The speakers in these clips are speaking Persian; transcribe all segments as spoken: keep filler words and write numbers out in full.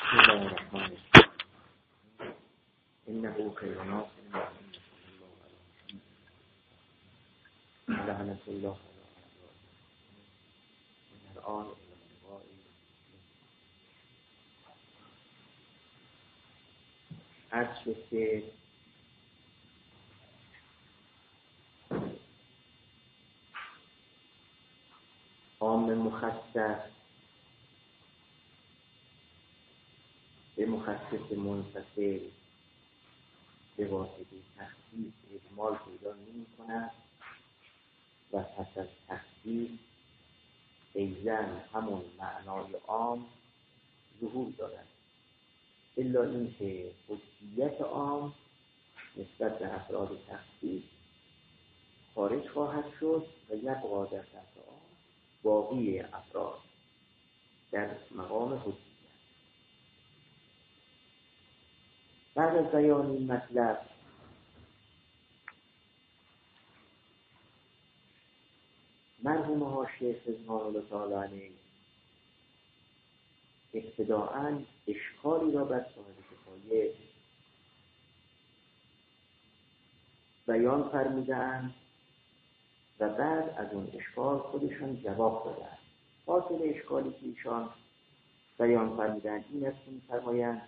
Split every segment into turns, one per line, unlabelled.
بسم الله الرحمن الرحیم. انه خیر ناصر لعنت الله علی الآن عرض شد که عام مخصص به مخصص منفصل به واسطه تخصیص اجمال پیدا نمی کند و پس از تخصیص ایزن همون معنای عام ظهور دارد، الا اینکه حجیت عام نسبت به افراد تخصیص خارج خواهد شد و یبقا در تحت عام باقی افراد در مقام حجیت. بعد از بیان این مطلب مرحوم حاشیه رضوان الله تعالی علیه ابتداءً اشکالی را بر صاحب کفایه بیان فرمودند و بعد از اون اشکال خودشان جواب دادند. حاصل اشکالی که ایشان بیان فرمودند این است که می‌فرمایند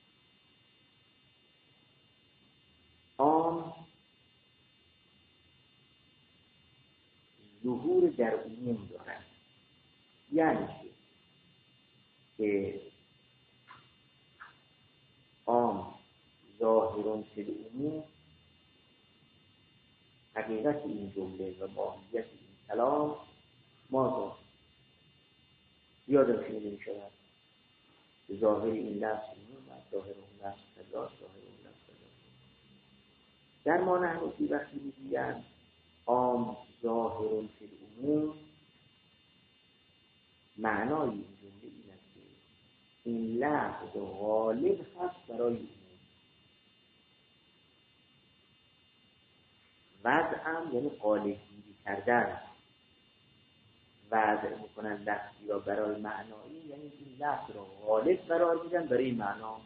عام ظهور در عموم دارد، یعنی که عام ظاهرون فی العموم، حقیقت این جمله و ماهیت این کلام ماذا یادم شنیده می شود ظاهر این لفظ عموم و ظاهر اون لفظ خلاص ظاهر اون لفظ خلاص. در ما نحنفی وقتی میگویند عام ظاهرون فی العموم، معنای این جمله این است که این لفظ غالب هست برای عموم. وضع یعنی غالب گیری کردن، وضع میکنن لفظی را برای معنایی، یعنی این لفظ را غالب قرار میدن برای معنا.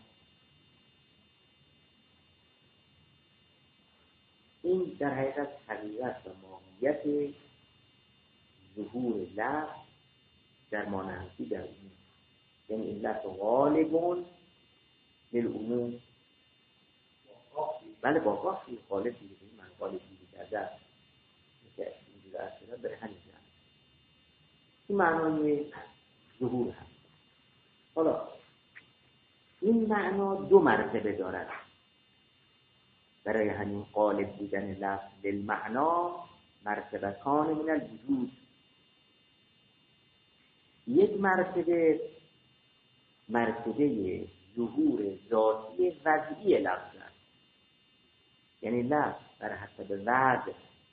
این در حقیقت حقیقت و ماهیت ظهور لفظ در مانحنفی در این، یعنی این لفظ غالبون للعموم، بله با قاسی غالب دیگه این من غالب دیگه کرده که اینجور اصلا برای همین جمع این معنای ظهور هست. حالا این معنا دو مرتبه دارد برای همین غالب بودن لفظ للمعنا، مرتبتان من الوجود. یک مرتبه مرتبه ظهور ذاتی وضعی لفظ است، یعنی لفظ بر حسب وضع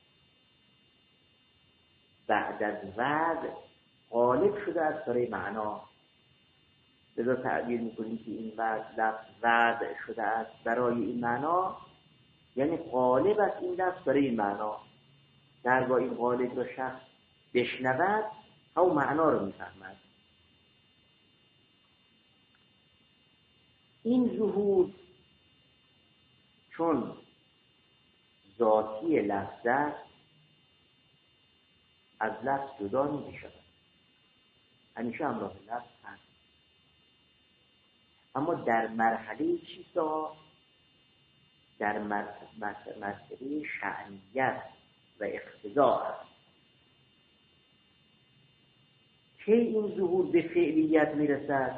بعد از وضع غالب شده است برای معنا. لذا تعبیر میکنیم که این وضع لفظ وضع شده است برای این معنا، یعنی غالب است این لفظ برای این معنا. درگاه این غالب را شخص بشنود همون معنا رو میفهمد. این ظهور چون ذاتی لفظ است از لفظ جدا نمی شود، همیشه همراه لفظ هست، اما در مرحله چیزا در مرحله شأنیت و اقتضا است. که این ظهور به فعلیت میرسد؟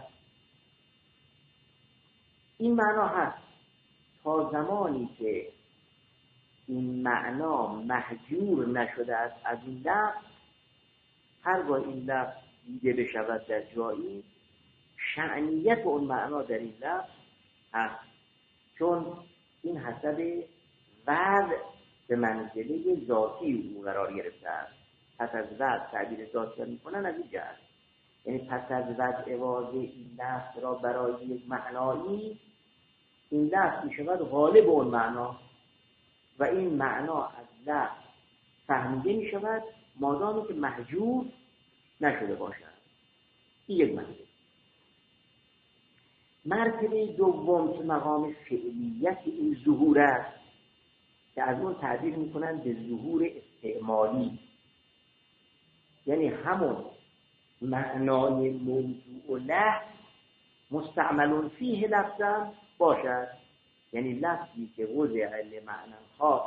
این معنا هست تا زمانی که این معنا محجور نشده است از این لفظ، هرگاه این لفظ دیده بشود در جایی، شأنیت اون معنا در این لفظ هست، چون این حسب وضع به منزله ذاتی او قرار گرفته است. پس از وضع تعبیر ذاتی میکنن از این جهت، یعنی پس از وضع واضح این لفظ را برای یک معنایی، این لفظ میشود غالب اون معنا و این معنا از لفظ فهمیده میشود مادامی که محجور نشده باشد. این یک معنی. مرتبه دوم که مقام فعلیت این ظهور است که از اون تعبیر میکنن به ظهور استعمالی، یعنی همون معنای موضوع له مستعمل فیه لفظا باشد، یعنی لفظی که وضع لمعنی خاص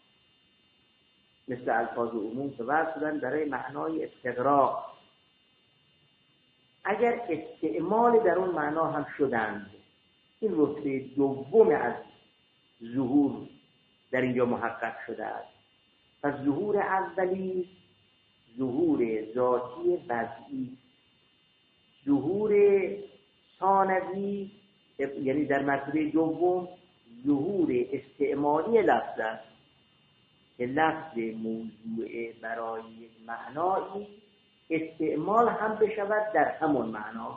مثل الفاظ عموم که وضع شدن برای معنای استغراق، اگر استعمال در اون معنا هم شدند، این رتبه دوم از ظهور در اینجا محقق شده است. پس ظهور اولی ظهور ذاتی وضعی، ظهور ثانوی یعنی در مرتبه دوم ظهور استعمالی لفظ است که لفظ موضوع برای معنایی استعمال هم بشود در همون معنا.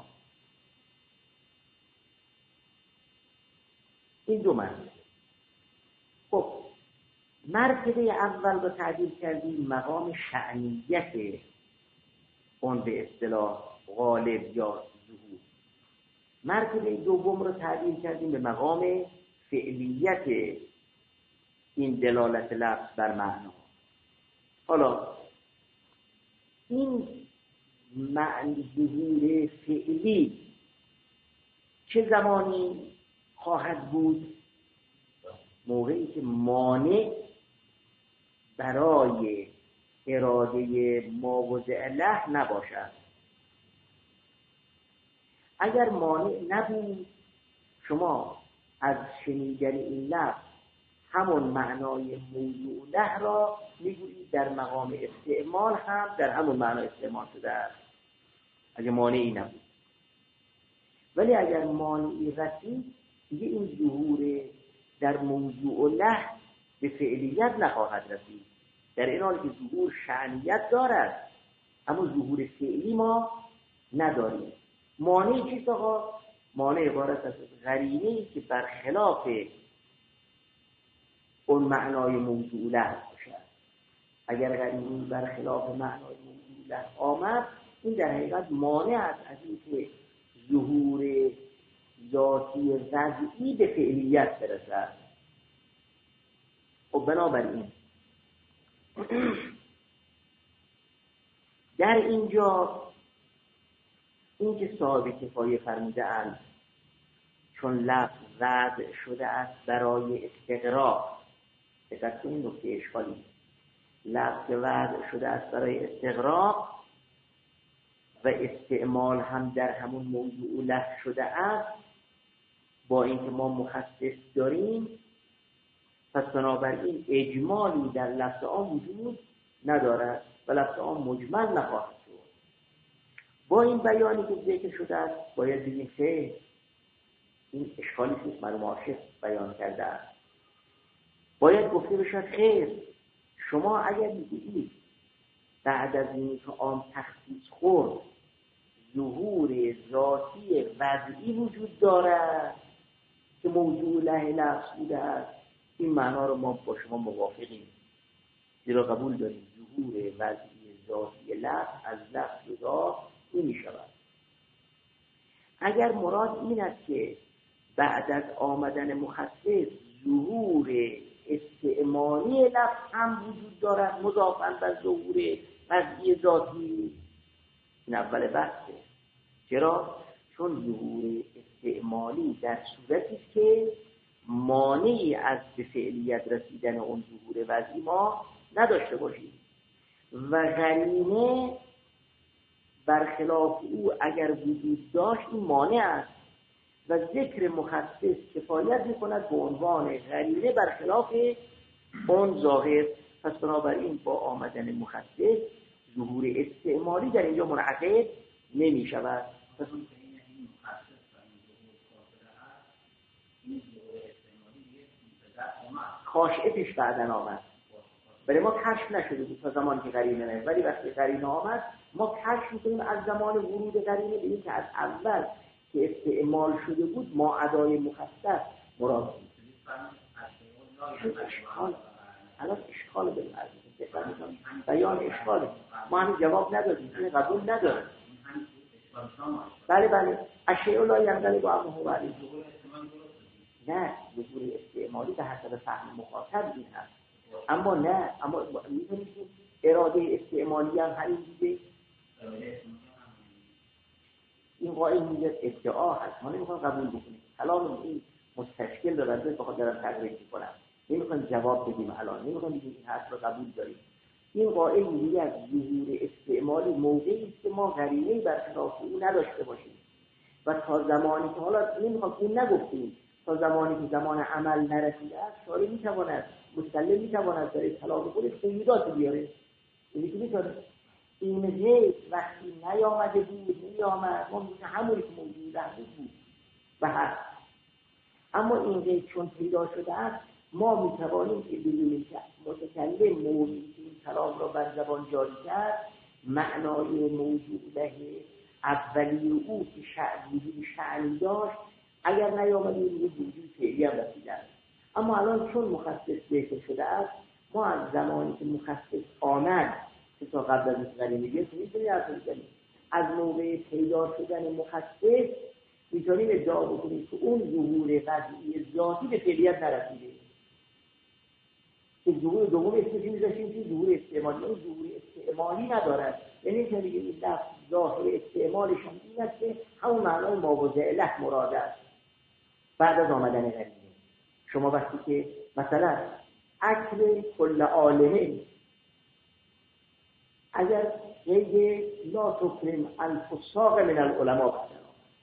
این دو معنی. خب مرتبه اول رو تعبیر کردیم مقام شأنیت اون به اصطلاح غالب یا ظهور. مرتبه دوم رو تعبیر کردیم به مقام فعلیت این دلالت لفظ بر معنا. حالا این معنی ظهور فعلی چه زمانی خواهد بود؟ موقعی که مانع برای اراده ما وضع له نباشد. اگر مانع نبود، شما از شنیدن این لفظ همون معنای موضوع له را میگویید در مقام استعمال هم در همون معنا استعمال شده است، اگر مانعی نبود. ولی اگر مانعی رسید، دیگه این ظهور در موضوع له به فعلیت نخواهد رسید، در این حال که ظهور شأنیت دارد اما ظهور فعلی ما نداریم. مانع چیست آقا؟ مانع عبارت از قرینه‌ای که برخلاف اون معنای موضوع له باشد. اگر قرینه‌ای برخلاف معنای موضوع له آمد، این در حقیقت مانع است از اینکه ظهور ذاتی وضعی به فعلیت برسد. خب بنابراین در اینجا این که صاحب کفایه فرموده اند چون لفظ وضع شده است برای استقراق، دقت کنید نکته اشکالی، لفظ وضع شده است برای استقراق و استعمال هم در همون موضوع له شده است، با اینکه ما مخصص داریم، پس بنابراین اجمالی در لفظ آن وجود ندارد و لفظ آن مجمل نخواهد شد. با این بیانی که ذکر شده است باید بگیم خیر، این اشکالی نیست، مرحوم عاشق بیان کرده است. باید گفته بشد خیر، شما اگر میگید بعد از این که آن تخصیص خورد ظهور ذاتی وضعی وجود دارد که موضوع له لفظ بوده است، این معنا رو ما با شما موافقیم، زیرا قبول داریم ظهور وضعی ذاتی لفظ از لفظ جدا نمی شود. اگر مراد این است که بعد از آمدن مخصص ظهور استعمالی لفظ هم وجود دارد مضافاً بر ظهور وضعی ذاتی، این اول بحثه. چرا؟ چون ظهور استعمالی در صورتی است که مانعی از به فعلیت رسیدن اون ظهور وضعی ما نداشته باشیم و قرینه برخلاف او اگر وجود داشت این مانع است و ذکر مخصص کفایت میکند به عنوان قرینه برخلاف اون ظاهر. پس بنابراین با آمدن مخصص ظهور استعمالی در اینجا منعقد نمی شود. پس خاشعتش بعدن آمد، ولی ما کشف نشده بود تا زمانی که قرینه نه، ولی وقتی قرینه آمد ما کشف میکنیم از زمان ورود قرینه به این که از اول که استعمال شده بود ما ادای مخصص مراد بود. اشکال الان اشکال به بیان اشکاله، ما همین جواب ندادیم، این قبول نداره. بله بله اشیاء لا ینقلب عنه هو علیه. نه ظهور استعمالی به حسب فهم مخاطب این هست، اما نه اما می‌دونید اراده استعمالی هم همین دیگه. این قائل میگه ادعا هست، ما نمیخوایم قبول بکنیم. کلام این مستشکل دارن بخاطر دارن تقریر میکنن، نمیخوایم جواب بدیم الان، نمیخوایم بگیم این حرف رو قبول داریم. این قائل میگه از ظهور استعمالی موقعی است که ما قرینه‌ای برخلاف او نداشته باشیم و تا زمانی که حالا نمیخوام اون نگفتیم، تا زمانی که زمان عمل نرسیده است شارع میتواند مستقل میتواند در کلام خودش قیودات بیاره. یعنی که میتونه این غیر وقتی نیامده بود نیامد ما میگه همونی که موجود بود و هست، اما این غیر چون پیدا شده است ما میتوانیم که بدونیم که متکلم موجودی که این کلام را بر زبان جاری کرد معنای موجوده اولی او که شعبی شعنی داشت اگر نیامده این وجودی فعلی هم رسیده است. اما الان چون مخصص ذکر شده است ما از زمانی که مخصص آمد که تا قبل از قرینه میگه میتونیم حرف بزنیم از موقع پیدا شدن مخصص میتونیم ادعا بکنیم که اون ظهور قطعی ذاتی به فعلیت نرسیده. که ظهور دوم اسمشی میذاشیم که ظهور استعمالی، اون ظهور استعمالی ندارد. یعنی که دیگه این لفظ ظاهر استعمالشون این است که همون معنای ماوضع له مراد است بعد از آمدن قرینه. شما وقتی که مثلا اکل کل عالمه اگر قید لا تکرم الفساق من العلماء بدن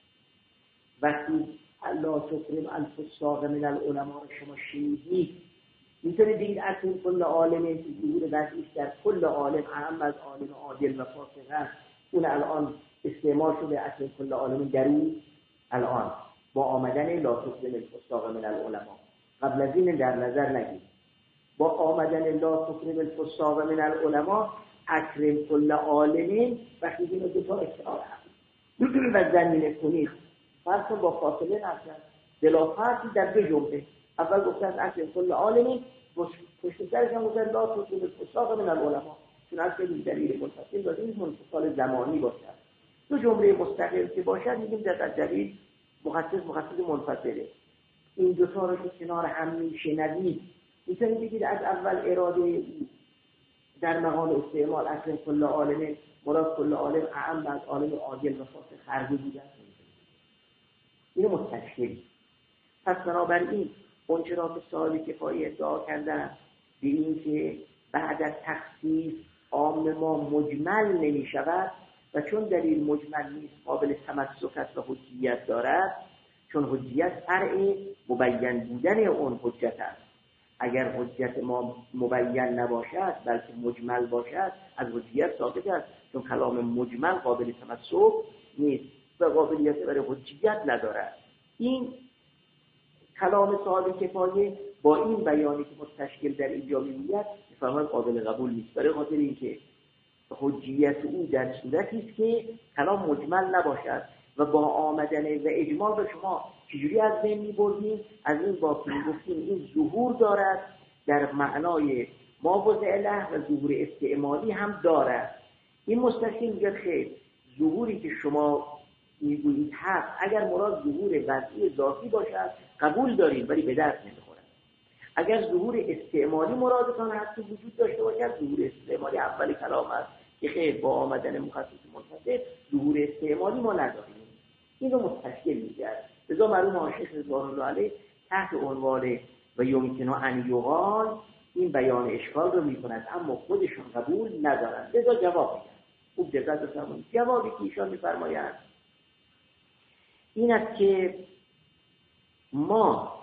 وقتی لا تکرم الفساق من العلماء رو شما شنیدید میتونید بگید اکل کل عالمه که ظهور قطعیش در کل عالم اهم از عالم عادل و فاسق است. اون الان استعمال شده اکل کل عالم در اون الان با آمدن لا تکرم الفساق من العلماء. قبل از این در نظر نگیرید. با آمدن لا تکرم الفساق من العلماء اکرم کل عالمین وقتی اینو دو تا اکرار و زمین کنید فرض با فاصله نشد دلافتی در دو جمله. اول گفته از اکرم کل عالمین پشت سرش هم گفته لا تکرم الفساق من العلماء چون از که دلیل منفصل داریم منفصل زمانی باشد. دو جمله مستقل که باشد میگیم در دلیل مخصص مخصص منفصله. این دو تا رو که کنار هم میشنوید میتونید بگید از اول اراده در مقام استعمال اصل کل عالم مراد کل عالم اعم از عالم عادل و فاسق خرجی بوده است. اینو مستشکل. پس بنابراین اونچه را که سالی کفایی ادعا کردن به این که بعد از تخصیص عام ما مجمل نمی شود و چون دلیل مجمل نیست قابل تمسک است و حجیت دارد چون حجیت فرع مبین بودن اون حجت است. اگر حجت ما مبین نباشد بلکه مجمل باشد از حجیت ثابت است چون کلام مجمل قابل تمسک نیست و قابلیت برای حجیت ندارد. این کلام صاحب کفایه با این بیانی که مستشکل در اینجا میگوید میفهمد قابل قبول نیست برای خاطر اینکه حجیت او در صورتی است که کلام مجمل نباشد و با آمدن و اجمال به شما چجوری از بین می‌بردیم از این با گفتیم این ظهور دارد در معنای ماوضع له و ظهور استعمالی هم دارد. این مستشکل میگه خیر ظهوری که شما میگویید هست اگر مراد ظهور وضعی ذاتی باشد قبول داریم ولی به درد نمیخورد. اگر ظهور استعمالی مرادتان هست که وجود داشته باشد ظهور استعمالی اول کلام است که خیر با آمدن مخصص منفصل ظهور استعمالی ما نداریم. اینو مستشکل میگرد. لذا مرحوم آشیخ رضوان الله علیه تحت عنوان و یمکن ان یقال این بیان اشکال رو میکند اما خودشون قبول ندارند. لذا جواب میدن. خوب دقت بفرمایید. جوابی که ایشان میفرمایند این است که ما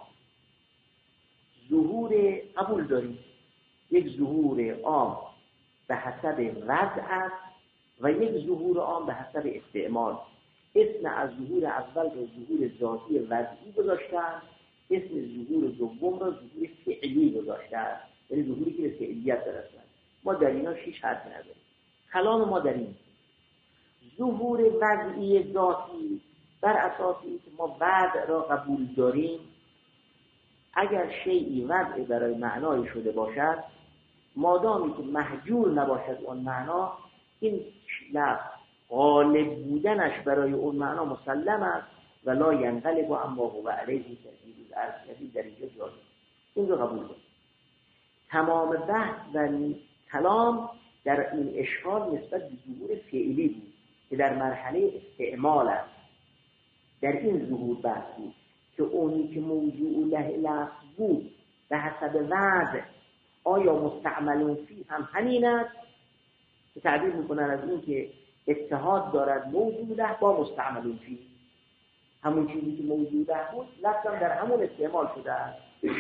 ظهور قبول داریم یک ظهور عام به حسب وضع است و یک ظهور عام به حسب استعمال. اسم از ظهور اول رو ظهور ذاتی وضعی گذاشتن، اسم ظهور دوم رو ظهور فعلی گذاشتن، یعنی ظهوری که به فعلیت برسن. ما در اینا شیش حرف نداریم. کلام ما در این ظهور وضعی ذاتی بر اساسی که ما وضع را قبول داریم اگر شیئی وضع برای معنای شده باشد مادامی که محجور نباشد اون معنا این لفظ غالب بودنش برای اون معنا مسلم است و لا ینقلب اما هو علیه تجدید الارض در اینجا جاری. این رو قبول کنید. تمام بحث و کلام در این اشکال نسبت به ظهور فعلی بود که در مرحله استعمال است. در این ظهور بحث بود که اونی که موضوع له لفظ بود به حسب وضع آیا مستعملون فی هم همین است که تعبیر میکنن از این که اتحاد دارد موضوع له با مستعملون فی، همون چیزی که موضوع له بود لفظم در همون استعمال شده است.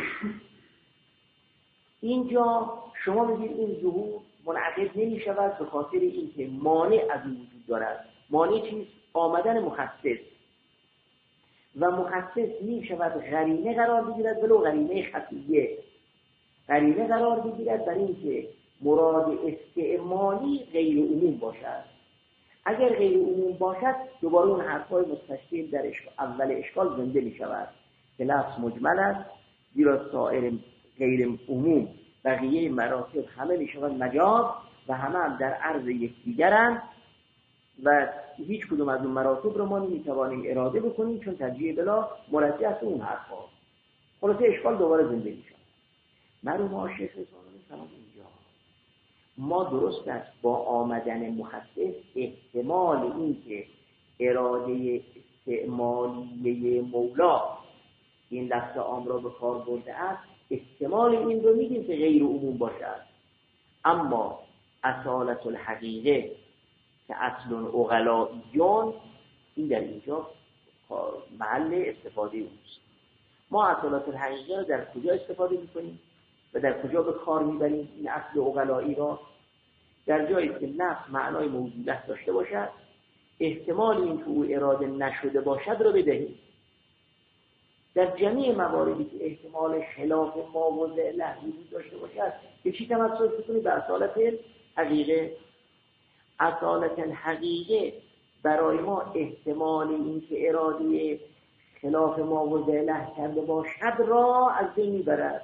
اینجا شما میگید این ظهور منعقد نمی شود به خاطر اینکه مانع از وجود دارد. مانع چیست؟ آمدن مخصص و مخصص می شود قرینه قرار بگیرد ولو قرینه خفیه. قرینه قرار بگیرد برای اینکه مراد استعمالی غیر عموم باشد. اگر غیر عموم باشد دوباره اون حرفای مستشکل در اشکال اول اشکال زنده می شود که لفظ مجمل است، زیرا سایر غیر عموم بقیه مراتب همه می شود مجاز و همه هم در عرض یکدیگرند و هیچ کدوم از اون مراتب رو ما نمیتوانیم اراده بکنیم چون ترجیح بلا مرجع است اون حرفا. خلاصه اشکال دوباره زنده می شود. مرحوم آقای شیخ رضوانی سلام اینجا ما درست است با آمدن مخصص احتمال این که اراده استعمالیه مولا این لفظ عام را به کار برده است احتمال این رو میگیم که غیر عموم باشد، اما اصالت الحقیقه که اصل اغلائیون این در اینجا محل استفاده اوست. ما اصالت الحقیقه رو در کجا استفاده میکنیم و در کجا به کار میبریم؟ این اصل اغلایی را در جایی که لفظ معنای موجودت داشته باشد احتمال این که او اراده نشده باشد رو بدهیم. در جمعی مواردی که احتمال خلاف ما و ذهله وجود داشته باشد به چی تمسک کنید؟ به اصالت حقیقه. اصالت الحقیقه برای ما احتمال این که اراده خلاف ما و ذهله کرده باشد را از بین میبرد.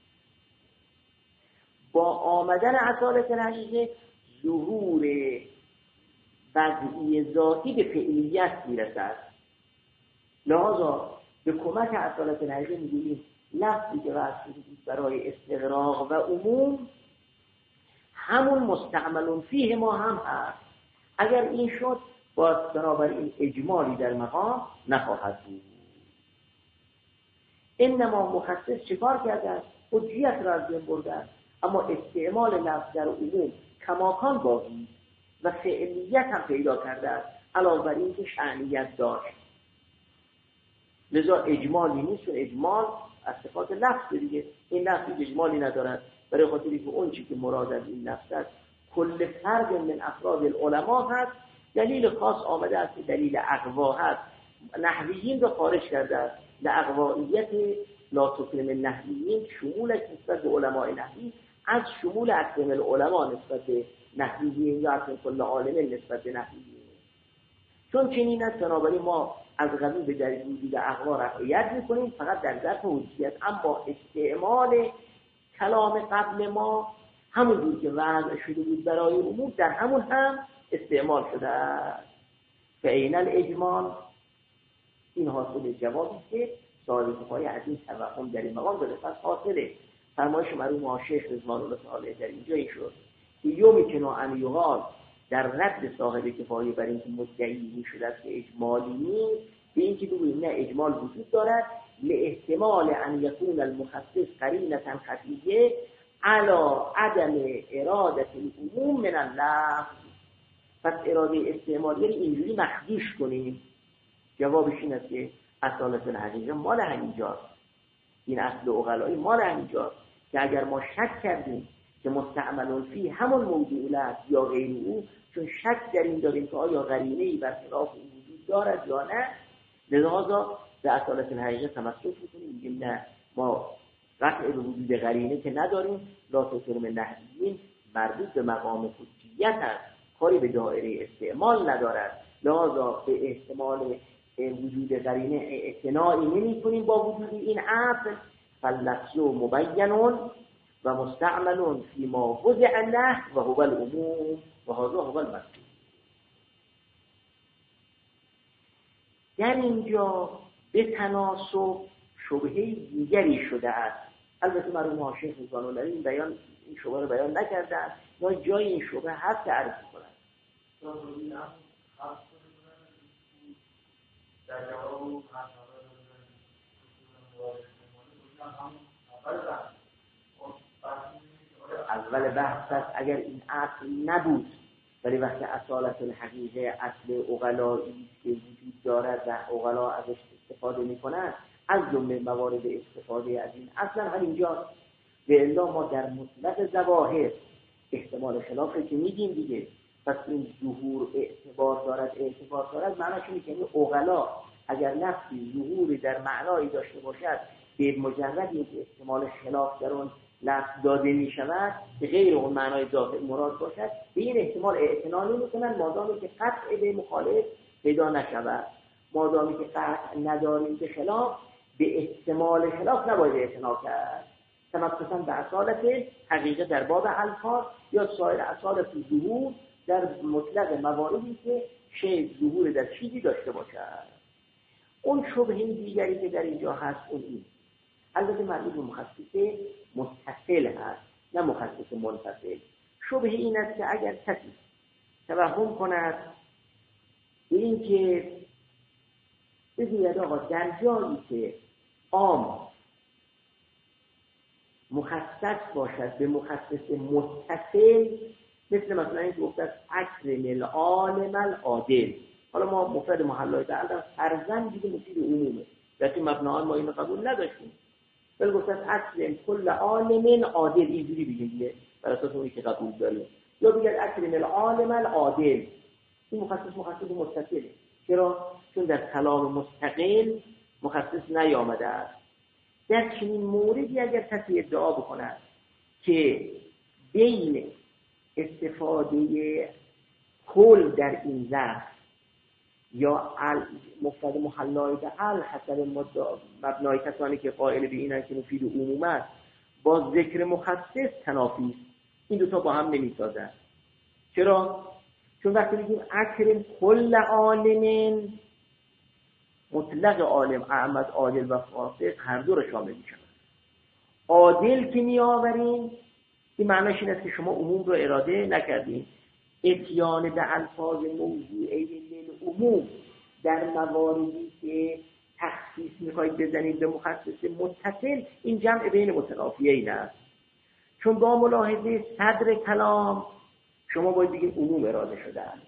با آمدن اصالت الحقیقه ظهور وضعی ذاتی به فعلیت میرسد. لذا به کمک اصالت الحقیقه میگوییم لفظی که وضع شده برای استغراق و عموم همون مستعملون فیه ما هم هست. اگر این شد باز بنابراین اجمالی در مقام نخواهد بود. انما مخصص چکار کرده است؟ حجیت را از بین برده است، اما استعمال لفظ در عموم کماکان باقی و فعلیت هم پیدا کرده است علاوه بر این که شأنیت داشت. لذا اجمالی نیست و اجمال از صفات لفظ دیگه. این لفظ اجمالی ندارد برای خاطری که اون چی که مراد از این لفظ است کل فرد من افراد العلماء هست. دلیل خاص آمده است که دلیل اقوا هست. نحویین رو خارج کرده است. لاقوائیت لا تکرم النحویین شمولش نسبت به علماء نحوی از شمول اکرم العلماء نسبت به نحویین یا اکرم کل عالم نسبت به نحویین. چون چنین است بنابراین ما از قبیل به دلیل وجود اقوا رفعیت میکنیم فقط در ظرف حجیت، اما استعمال کلام قبل ما همون جور که وضع شده بود برای عموم در همون هم استعمال شده است. فعین الاجمال این حاصل جوابی که صاحب‌های عزیز توهم در این مقام داره. پس حاصله فرمایش مرحوم شیخ رضوان الله تعالی در اینجا این شد که یومی که ان یقال در رد صاحب کفایه بر اینکه مدعی میشد است که اجمالی نیست به اینکه بگوییم نه اجمال وجود دارد لاحتمال ان یکون المخصص قرینة خفیه علی عدم اراده العموم من اللفظ. پس اراده استعمالی اینجوری مخدوش کنیم. جوابش این است که اصالت الحقیقه مال همینجاست. این اصل عقلایی مال همینجاست که اگر ما شک کردیم که مستعمل فی همون موضوع است یا غیر او، چون شک در این داریم که آیا قرینه‌ای بر خلاف او وجود دارد یا نه، لذا به اصالت الحقیقه تمسک می‌کنیم میگیم نه ما قطع به وجود قرینه که نداریم. لا تکرم نحویین مربوط به مقام حجیت است، کاری به دایره استعمال ندارد. لذا به احتمال وجود قرینه اعتنایی نمی‌کنیم با وجود این اصل. فاللفظ مبین و مستعمل فی ما وضع له و هو العموم و هذا هو المطلوب. در اینجا به تناسب شبهه دیگری شده است. البته مرحوم حاشیه رضوان الله این بیان این شبهه رو بیان نکردن یا جای این شبهه هست تعریف کنن. در جواب اول بحث است اگر این اصل نبود ولی وقتی اصالت الحقیقه اصل عقلایی که وجود دارد و عقلا ازش استفاده میکنند از جمله موارد استفاده از این اصلا هم اینجا به الا ما در مطلق ظواهر احتمال خلافه که میگیم دیگه. پس این ظهور اعتبار دارد اعتبار دارد معناش اینه که این عقلا اگر نفسی ظهوری در معنایی داشته باشد به مجرد اینکه احتمال خلاف در اون لفظ داده می شود به غیر اون معنای ظاهر مراد باشد به این احتمال اعتنا نمی‌کنند مادامی که قطع به مخالف پیدا نشود. مادامی که قطع نداریم به خلاف به احتمال خلاف نباید اعتنا کرد. تمثلا به اصالت حقیقه در باب الفاظ یا سایر اصالت ظهور در مطلق مواردی که شی ظهور در چیزی داشته باشد. اون شبهه دیگری که در اینجا هست اون این البته مربوط به مخصص متصل هست نه مخصص منفصل. شبهه این است که اگر کسی توهم کند به این که بگوید آقا در جایی که عام مخصص باشد به مخصص متصل مثل مثلا این که گفت است اکرم العالم العادل. حالا ما مفرد محلای تعالی فرزن دیگه مفید عمومه در این مبناان ما اینو قبول نداشتیم ولی گفت است اکرم کل عالم عادل اینجوری بگیم دیگه بر اساس اونی که قبول داریم. یا بگید اکرم العالم العادل این مخصص مخصص متصله. چرا؟ چون در کلام مستقل مخصص نیامده است. در چنین موردی اگر کسی ادعا بکند که بین استفاده کل در این لفظ یا مفرد محلای به ال حسب مبنای کسانی که قائل به اینن که مفید عموم است با ذکر مخصص تنافی است. این دو تا با هم نمیسازن. چرا؟ چون وقتی میگیم اکرم کل عالم مطلق عالم اعمد عادل و فاسق هر دو رو شامل میشن. عادل که می آوریم این معناش این است که شما عموم رو اراده نکردین. اتیان به الفاظ موضوعی للعموم در مواردی که تخصیص میخواید بزنید به مخصص متصل این جمع بین متنافیین است. چون با ملاحظه صدر کلام شما باید بگید عموم اراده شده است.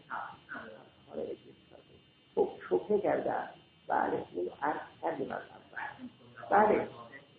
خب شکر کرده است. بله اینو عرض کردیم از اول. بله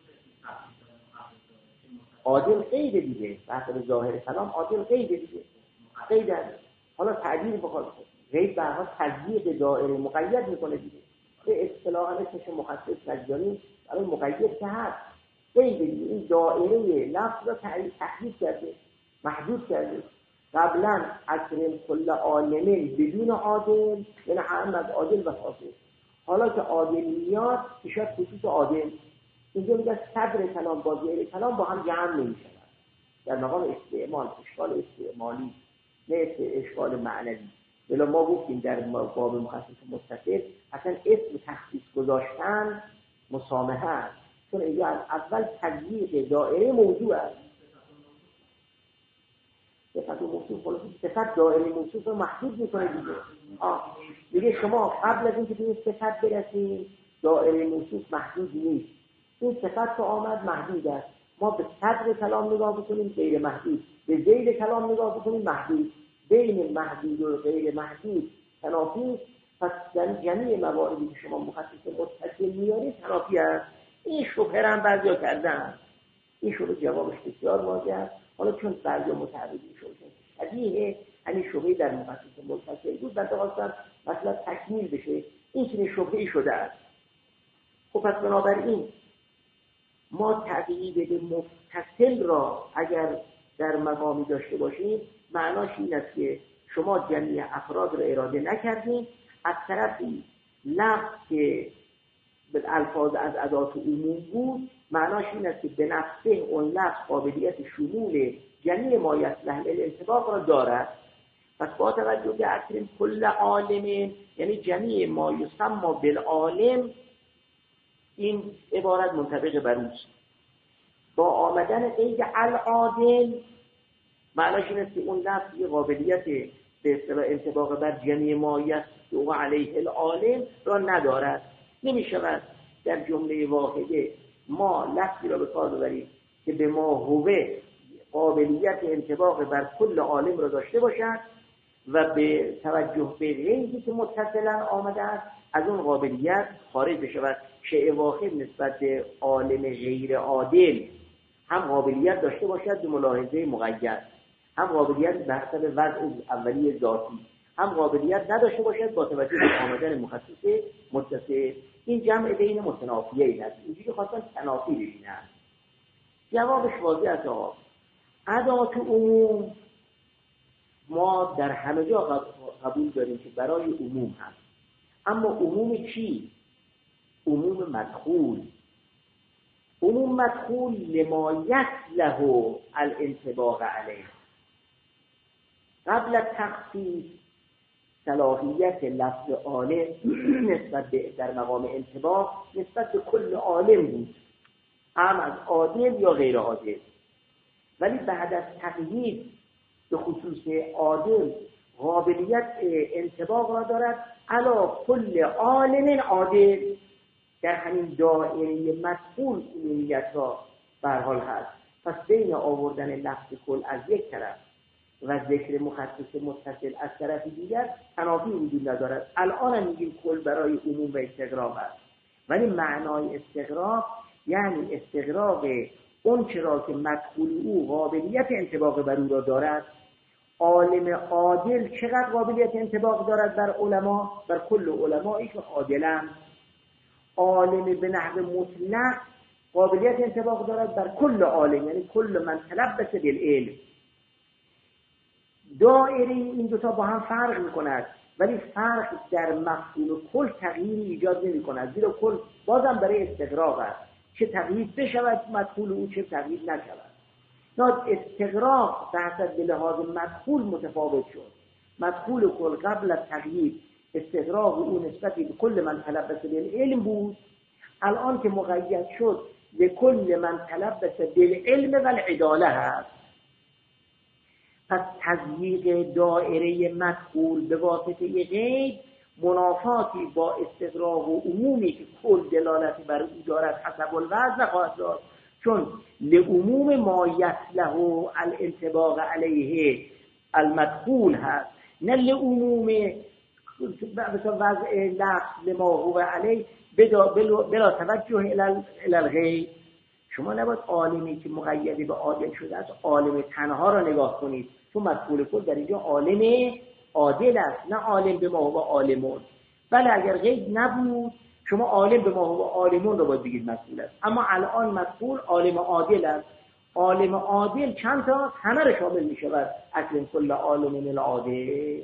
عادل غیر دیگه بحث به ظاهر کلام عادل غیر دیگه غیر حالا تعبیر بخواد غیر به هر تضییق دایره مقید میکنه دیگه. به اصطلاح اسمش مخصص نجانی برای مقید که هست غیر دیگه این دایره لفظ را تحدید کرده محدود کرده. قبلا اکرم کل عالمین بدون عادل یعنی احمد عادل و فاسق. حالا که عادل میاد میشد خصوص عادل. اینجا میگه صدر کلام با ظاهر کلام با هم جمع نمیشن در مقام استعمال اشکال استعمالی نه اشکال معنوی. ولی ما گفتیم در باب مخصص متصل اصلا اسم تخصیص گذاشتن مسامحه است چون اینجا از اول تضییق دایره موضوع است. صفت موصوف خلاص صفت دایره موصوف رو محدود میکنه دیگه. آه دیگه شما قبل از اینکه به این صفت برسید دایره موصوف محدود نیست. این صفت که آمد محدود است. ما به صدر کلام نگاه بکنیم غیر محدود، به ذیل کلام نگاه بکنیم محدود. بین محدود و غیر محدود تنافی. پس در جمعی مواردی که شما مخصص متصل میارید تنافی است. این شبهه هم بعضیا کردن. این شبهه جوابش بسیار واضحه است. حالا چون بعضیا متعرض شدن شبیه همین شبهه در مخصص متصل بود بعد خواستن مثلا تکمیل بشه. این چنین شبهه‌ای شده است. خب پس بنابراین ما تقیید به متصل را اگر در مقامی داشته باشیم معناش این است که شما جمعی افراد را اراده نکردین. از طرفی لفظ که به الفاظ از ادات عموم بود معناش این است که به نفسه اون لفظ قابلیت شمول جمعی ما یصلح الانطباق را دارد. پس با توجه به اکرم کل عالم، یعنی جمیع ما یسمى بالعالم، این عبارت منطبق بر اوست. با آمدن قید العادل معناش این است که اون لفظ یه قابلیت به اصطلاح انطباق بر جمیع ما یسمى علیه العالم را ندارد. نمی‌شود در جمله واحده ما لفظی را به کار ببریم که به ما هوه قابلیت انطباق بر کل عالم را داشته باشد و به توجه به غیری که متصلا آمده است از اون قابلیت خارج بشود. شیء واحد نسبت به عالم غیر عادل هم قابلیت داشته باشد به ملاحظه مقید، هم قابلیت به حسب وضع اولی ذاتی، هم قابلیت نداشته باشد با توجه به آمدن مخصص متصل. این جمع بین متنافیه ای است. اینجوری خواستن تنافی ببینن. جوابش واضح است. آقا ادات عموم ما در همه جا قبول داریم که برای عموم هست، اما عموم چی؟ عموم مدخول. عموم مدخول لما یصلح الانطباق علیه. قبل تخصیص صلاحیت لفظ عالم نسبت به در مقام انطباق نسبت به کل عالم بود، هم از عادل یا غیر عادل. ولی بعد از تقیید به خصوص عادل قابلیت انطباق را دارد علی کل عالم عادل. در همین دایره مدخول عمومیت را به هر حال هست. پس بین آوردن لفظ کل از یک طرف و ذکر مخصص متصل از طرف دیگر تنافی وجود ندارد. الان هم میگیم کل برای عموم و استغراق است، ولی معنای استغراق یعنی استغراق اون چرا که مدخول او قابلیت انطباق بر او را دارد. عالم عادل چقدر قابلیت انطباق دارد بر علما؟ بر کل علمایی که عادلند. عالم به نحو مطلق قابلیت انطباق دارد بر کل عالم، یعنی کل من تلبس بالعلم. دایره این دوتا با هم فرق می‌کند، ولی فرق در مفهوم کل تغییری ایجاد نمی‌کند، زیرا کل بازم برای استغراق است، چه تغییر بشود مدخول او چه تغییر نشود. نه استغراق به حسب به لحاظ مدخول متفاوت شد. مدخول کل قبل از تغییر استغراق او نسبت به کل من تلبس بالعلم بود، الان که مقید شد به کل من تلبس بالعلم و العداله هست. پس تضییق دایره مدخول به واسطه غیب منافاتی با استغراق و عمومی که کل دلالت بر او دارد حسب الوضع خواهد داشت، چون لعموم ما یصلح الانطباق علیه المدخول هست، نه لعموم مثلا وضع لفظ لما هو علیه بلا توجه الی الغیب. شما نباید عالمی که مقیدی به عادل شده است عالم تنها را نگاه کنید، چون مدخول کل در اینجا عالم عادل است، نه عالم به ما هو عالمون. بله اگر غیب نبود شما عالم به ما هو عالمون را باید بگید مدخول است، اما الان مدخول عالم عادل است. عالم عادل چند تا؟ همه را شامل می شود. اصل کل عالم العادل.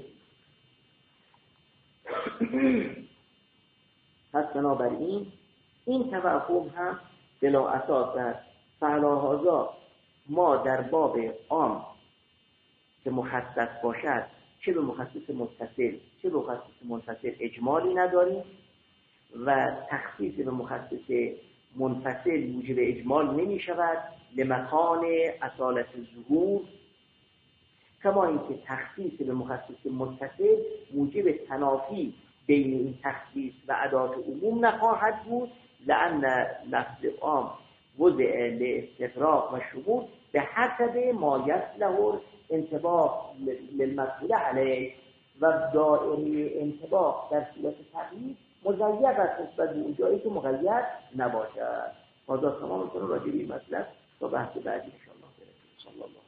پس بنابراین این توهم هم بلا اساس است. فعلاهازا ما در باب عام که مخصص باشد چه به مخصص متصل چه به مخصص منفصل اجمالی نداریم و تخصیص به مخصص منفصل موجب اجمال نمی شود لمکان اصالت ظهور، کما اینکه تخصیص به مخصص متصل موجب تنافی بین این تخصیص و ادات عموم نخواهد بود، لأن لفظ عام وضع لاستغراق و شمول به حسب ما یصلح انطباق للمدخول علیه و دائره انطباق در صورت تغییر مقید است نسبت به اون جایی که مقید نباشد. حاضر تمام کنم راجع به این مطلب تا بحث بعدی ان شاء الله.